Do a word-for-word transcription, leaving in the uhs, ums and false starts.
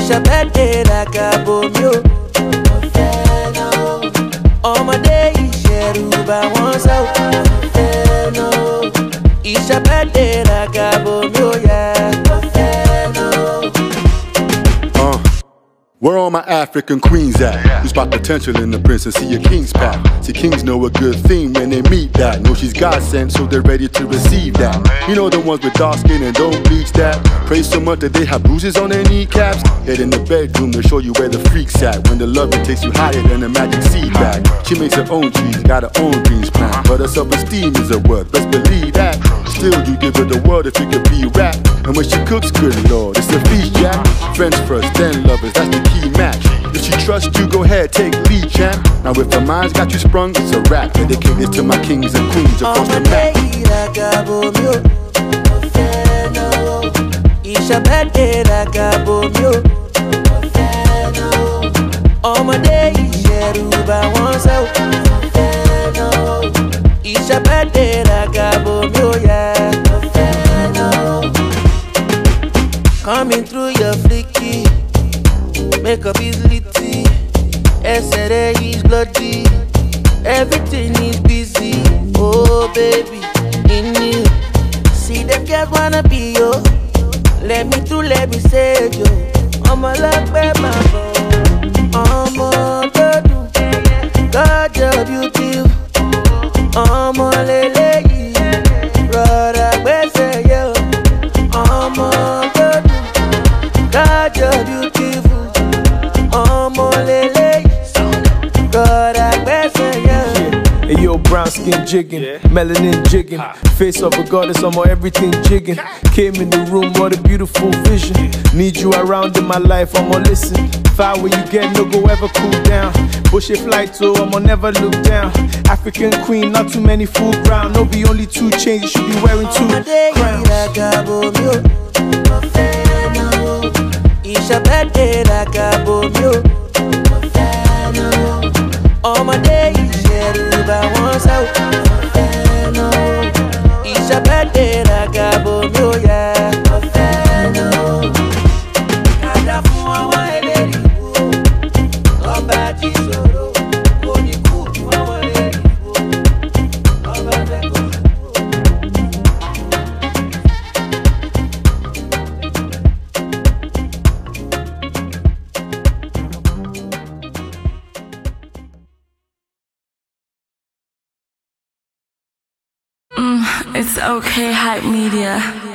It's your birthday like a bomb. Ọmọdé ìṣẹ̀rùbà wọn sọ fẹ́ nù. It's your birthday like a bomb, yeah. Uh, where all my African queens at? You spot potential in the prince and see a king's path. See, kings know a good thing when they meet that. Know she's God sent, so they're ready to receive that. You know the ones with dark skin and don't bleach that. Pray so much that they have bruises on their kneecaps. Head in the bedroom to show you where the freak's at. When the loving takes you higher than a magic seed bag. She makes her own cheese, got her own dreams planned. But her self-esteem is her worth, best believe that. Still, you give her the world if you could be rap. And when she cooks, good lord, it's a feast, jack. Friends first, then lovers, that's the key match. If she trusts you, go ahead, take lead, champ. Now if her mind's got you sprung, it's a rap. Dedicate this to my kings and queens across the map. It's your birthday like a bomb. Ọmọdé ìṣẹ̀rùbà wọn sọ fẹ́ nù. It's your birthday like a bomb, yeah. Coming through your flicky, makeup is litty, ẹsẹ̀ is bloody, everything is busy. Oh baby, in you, see them girls wanna be yo. Let me through, let me save you. I'm a love baby, I'm a good, God you're beautiful. I'm a lady, brother, where's you? I'm a good, God you're beautiful. I'm a lady, brother, where's you? Hey yo, brown skin jigging, yeah. Melanin jigging, ha. Face of a goddess, I'm on everything jigging. Came in the room, what a beautiful vision. Need you around in my life, I'm on listen. Fire where you get, no go ever cool down. Bush a flight, so I'm on never look down. African queen, not too many food ground. No be only two chains, you should be wearing two crowns. It's your birthday like a bomb. Ọmọdé ìṣẹ̀rùbà wọn sọ fẹ́ nù. It's your birthday like a bomb, yeah. Kàdá fún ọwọ́ ẹlẹ́rìíwó, ọba jí sòrò, kò ní kú fún ọwọ́ ẹlẹ́rìíwó, ọba fẹ́kọ̀ọ́. It's okay, Hype Media.